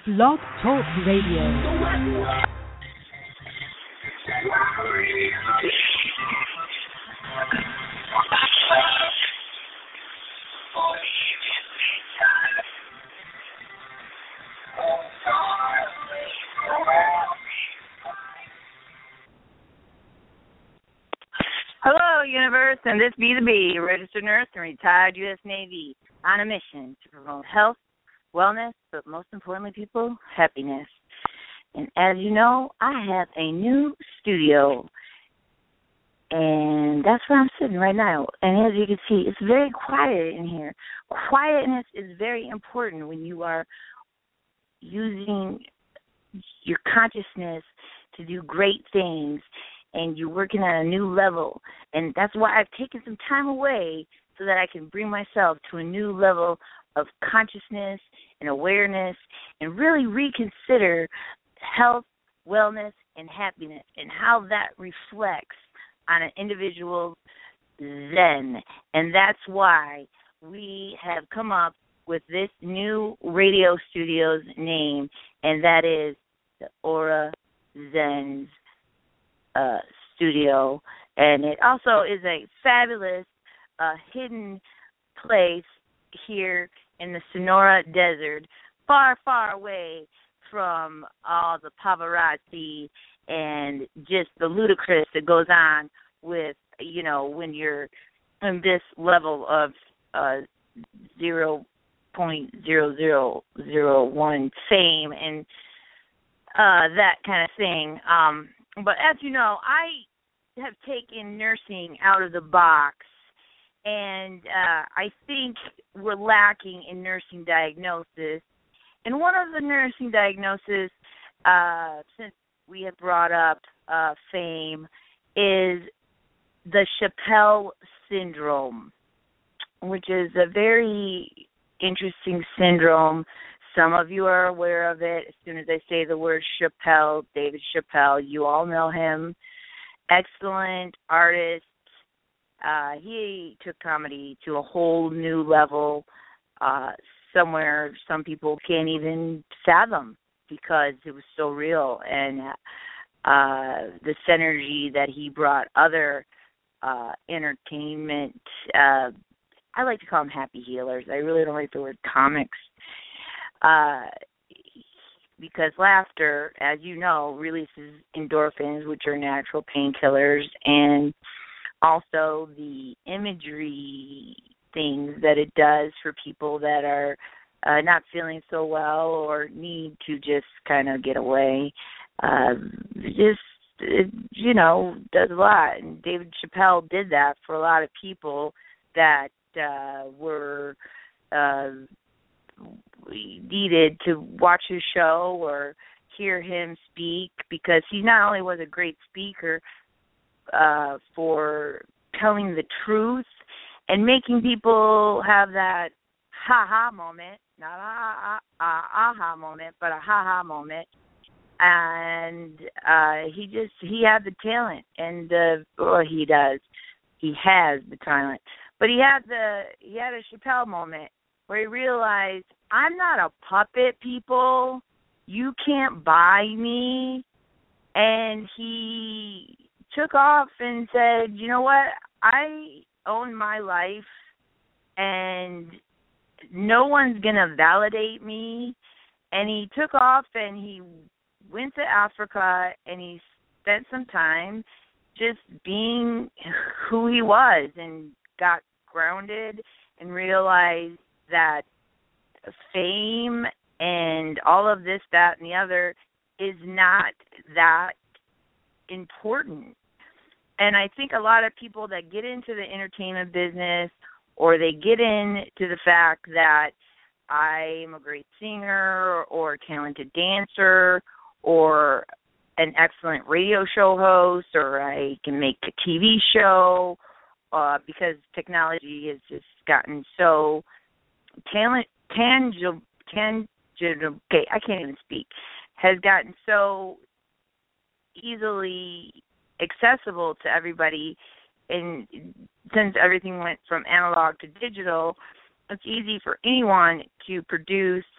Blog Talk Radio. Hello, universe, and this be the B, registered nurse and retired U.S. Navy, on a mission to promote health, wellness, but most importantly, people, happiness. And as you know, I have a new studio, and that's where I'm sitting right now. And as you can see, it's very quiet in here. Quietness is very important when you are using your consciousness to do great things and you're working at a new level. And that's why I've taken some time away so that I can bring myself to a new level of consciousness and awareness and really reconsider health, wellness, and happiness and how that reflects on an individual's zen. And that's why we have come up with this new radio studio's name, and that is the Aura Zen's studio. And it also is a fabulous hidden place here in the Sonora Desert, far, far away from all the paparazzi and just the ludicrous that goes on with, you know, when you're in this level of 0.0001 fame and that kind of thing. But as you know, I have taken nursing out of the box, and I think we're lacking in nursing diagnosis. And one of the nursing diagnoses, since we have brought up fame, is the Chappelle syndrome, which is a very interesting syndrome. Some of you are aware of it. As soon as I say the word Chappelle, David Chappelle, you all know him. Excellent artist. He took comedy to a whole new level, somewhere some people can't even fathom because it was so real. And the synergy that he brought other entertainment, I like to call them happy healers. I really don't like the word comics. Because laughter, as you know, releases endorphins, which are natural painkillers, and also the imagery things that it does for people that are not feeling so well or need to just kind of get away. It, you know, does a lot. And David Chappelle did that for a lot of people that were needed to watch his show or hear him speak, because he not only was a great speaker for telling the truth and making people have that ha-ha moment, not a aha moment, but a ha-ha moment. And he had the talent, and he has the talent, but he had a Chappelle moment where he realized, I'm not a puppet, people. You can't buy me. And he took off and said, you know what? I own my life, and no one's going to validate me. And he took off and he went to Africa, and he spent some time just being who he was and got grounded and realized that fame and all of this, that, and the other is not that important. And I think a lot of people that get into the entertainment business, or they get into the fact that I'm a great singer or a talented dancer or an excellent radio show host, or I can make a TV show, because technology has just gotten so tangible, okay, I can't even speak, has gotten so easily accessible to everybody. And since everything went from analog to digital, it's easy for anyone to produce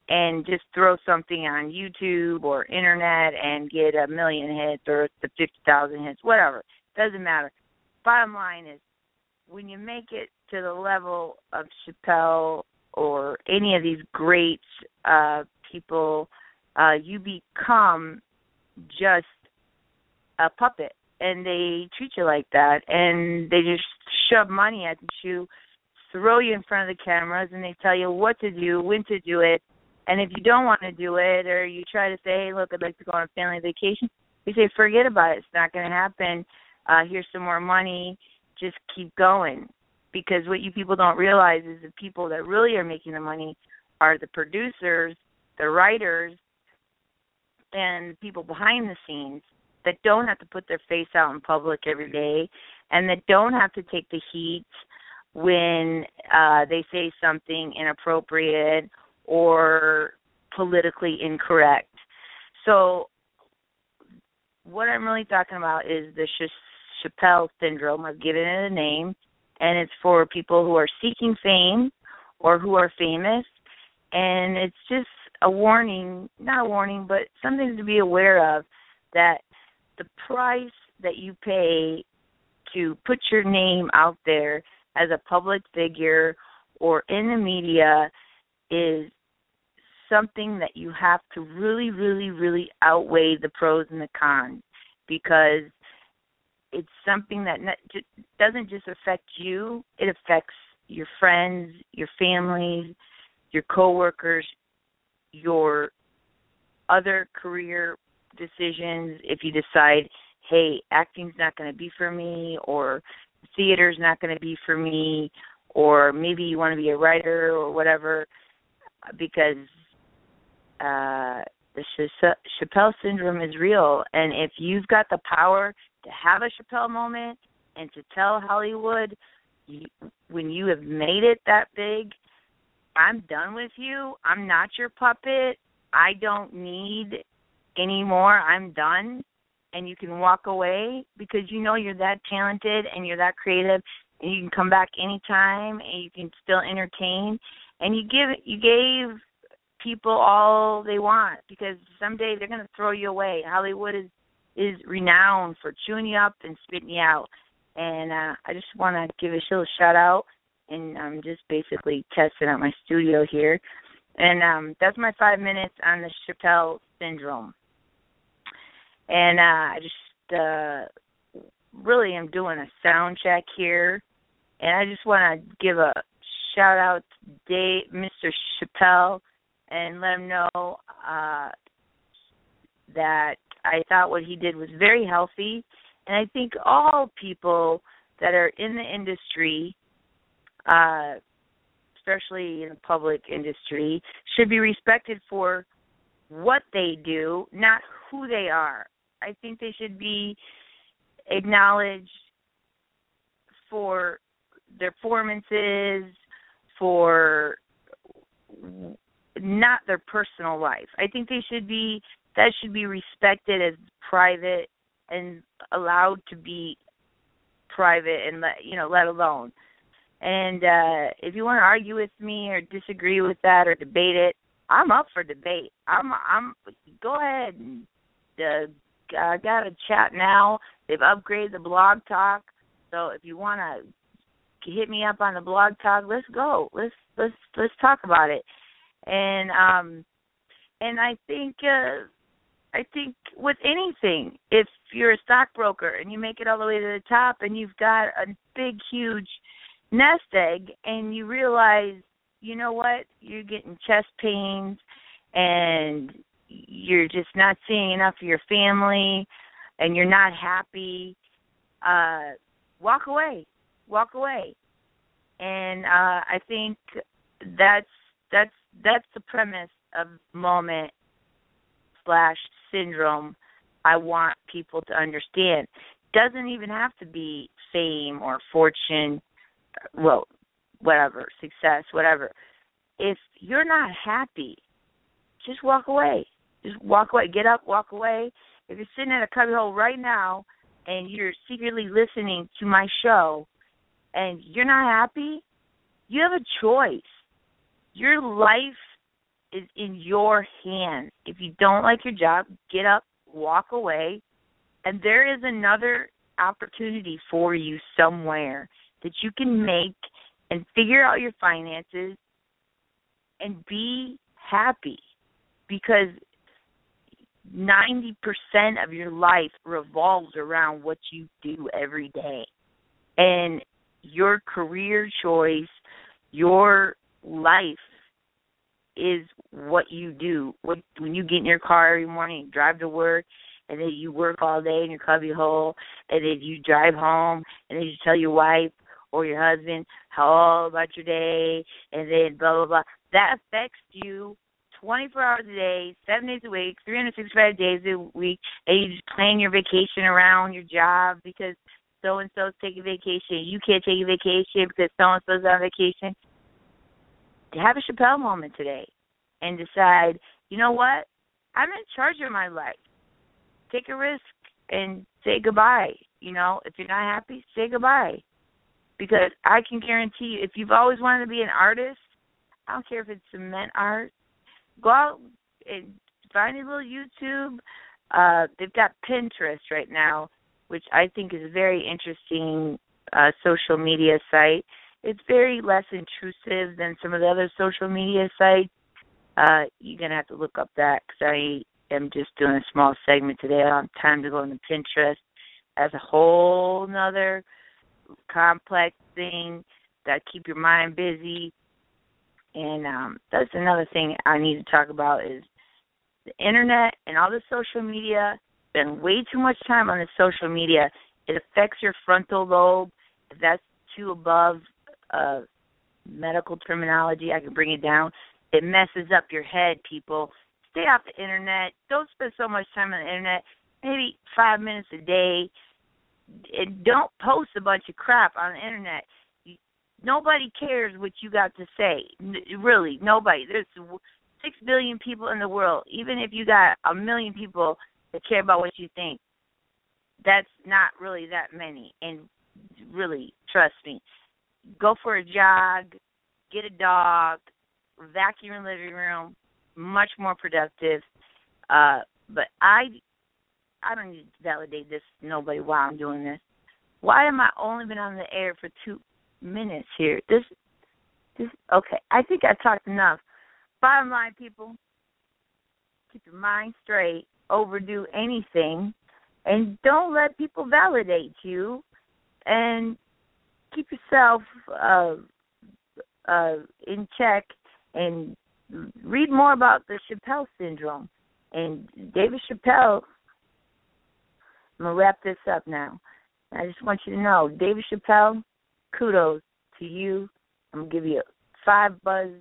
and just throw something on YouTube or internet and get 1 million hits or the 50,000 hits, whatever. Doesn't matter. Bottom line is, when you make it to the level of Chappelle or any of these great people, you become just a puppet, and they treat you like that, and they just shove money at you, throw you in front of the cameras, and they tell you what to do, when to do it. And if you don't want to do it, or you try to say, hey, look, I'd like to go on a family vacation, you say, forget about it. It's not going to happen. Here's some more money. Just keep going. Because what you people don't realize is the people that really are making the money are the producers, the writers, and the people behind the scenes that don't have to put their face out in public every day and that don't have to take the heat when they say something inappropriate or politically incorrect. So what I'm really talking about is the Chappelle syndrome. I've given it a name, and it's for people who are seeking fame or who are famous. And it's just a warning, not a warning, but something to be aware of, that the price that you pay to put your name out there as a public figure or in the media is something that you have to really, really, really outweigh the pros and the cons, because it's something that doesn't just affect you, it affects your friends, your families, your coworkers, your other career decisions. If you decide, hey, acting's not going to be for me, or theater's not going to be for me, or maybe you want to be a writer or whatever, because the Chappelle syndrome is real. And if you've got the power to have a Chappelle moment and to tell Hollywood, when you have made it that big, I'm done with you. I'm not your puppet. I don't need any more. I'm done. And you can walk away because you know you're that talented and you're that creative, and you can come back anytime and you can still entertain. And you gave people all they want, because someday they're going to throw you away. Hollywood is renowned for chewing you up and spitting you out. And I just want to give a little shout out, and I'm just basically testing out my studio here. And that's my 5 minutes on the Chappelle syndrome. And I just really am doing a sound check here. And I just want to give a shout out to Mr. Chappelle, and let him know that I thought what he did was very healthy. And I think all people that are in the industry, especially in the public industry, should be respected for what they do, not who they are. I think they should be acknowledged for their performances, for not their personal life. I think that should be respected as private and allowed to be private, and let alone. And if you want to argue with me or disagree with that or debate it, I'm up for debate. I'm go ahead. I got a chat now. They've upgraded the Blog Talk, so if you want to hit me up on the Blog Talk, let's go. Let's talk about it. And I think with anything, if you're a stockbroker and you make it all the way to the top and you've got a big, huge nest egg, and you realize, you know what, you're getting chest pains and you're just not seeing enough of your family and you're not happy, walk away. And I think that's the premise of moment / syndrome I want people to understand. Doesn't even have to be fame or fortune, well, whatever, success, whatever. If you're not happy, just walk away. Just walk away. Get up, walk away. If you're sitting at a cubbyhole right now and you're secretly listening to my show and you're not happy, you have a choice. Your life is in your hands. If you don't like your job, get up, walk away, and there is another opportunity for you somewhere that you can make and figure out your finances and be happy, because 90% of your life revolves around what you do every day. And your career choice, your life is what you do. When you get in your car every morning, you drive to work, and then you work all day in your cubby hole, and then you drive home, and then you tell your wife or your husband how all about your day, and then blah, blah, blah. That affects you 24 hours a day, 7 days a week, 365 days a week, and you just plan your vacation around your job because so-and-so's taking vacation. You can't take a vacation because so-and-so's on vacation. Have a Chappelle moment today and decide, you know what? I'm in charge of my life. Take a risk and say goodbye. You know, if you're not happy, say goodbye. Because I can guarantee you, if you've always wanted to be an artist, I don't care if it's cement art, go out and find a little YouTube. They've got Pinterest right now, which I think is a very interesting social media site. It's very less intrusive than some of the other social media sites. You're going to have to look up that because I am just doing a small segment today. I don't have time to go into Pinterest. As a whole nother complex thing that keep your mind busy. And that's another thing I need to talk about is the internet and all the social media. Spend way too much time on the social media. It affects your frontal lobe. If that's too above medical terminology, I can bring it down. It messes up your head, people. Stay off the internet. Don't spend so much time on the internet. Maybe 5 minutes a day. And don't post a bunch of crap on the internet. Nobody cares what you got to say. Really, nobody. There's 6 billion people in the world. Even if you got 1 million people that care about what you think, that's not really that many. And really, trust me, go for a jog, get a dog, vacuum your living room, much more productive. But I don't need to validate this to nobody why I'm doing this. Why am I only been on the air for 2 minutes here? This okay. I think I talked enough. Bottom line, people, keep your mind straight, overdo anything, and don't let people validate you, and keep yourself in check, and read more about the Chappelle syndrome. And David Chappelle, I'm going to wrap this up now. I just want you to know, David Chappelle, kudos to you. I'm going to give you 5 buzz.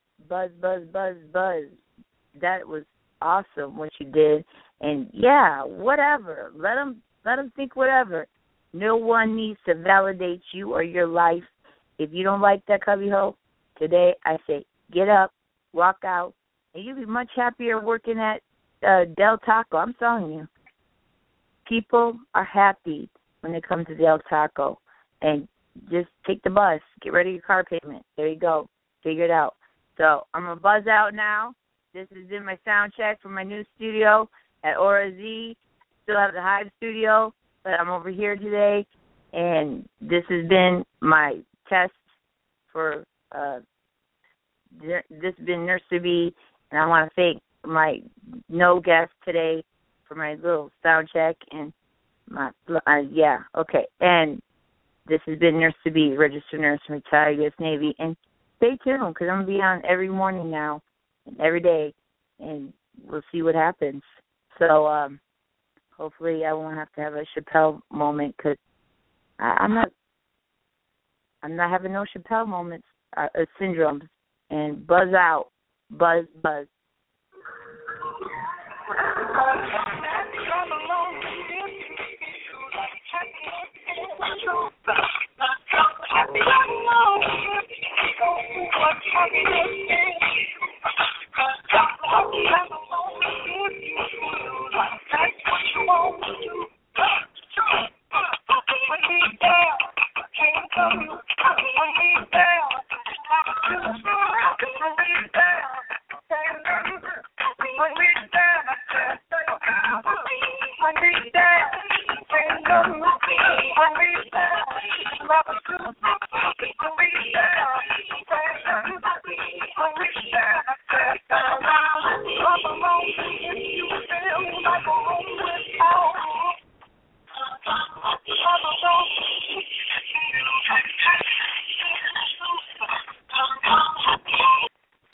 That was awesome what you did. And, yeah, whatever. Let them think whatever. No one needs to validate you or your life. If you don't like that cubbyhole, today I say get up, walk out, and you'll be much happier working at Del Taco. I'm telling you. People are happy when they come to Del Taco. And just take the bus. Get rid of your car payment. There you go. Figure it out. So I'm going to buzz out now. This has been my sound check for my new studio at Aura Z. Still have the Hive studio, but I'm over here today. And this has been my test for this has been Nurse to Be. And I want to thank my no guest today for my little sound check and my okay. And this has been Nurse to Be, registered nurse from retired U.S. Navy. And stay tuned because I'm going to be on every morning now and every day, and we'll see what happens. So hopefully I won't have to have a Chappelle moment because I'm not having no Chappelle moments, syndromes. And buzz out, buzz. Every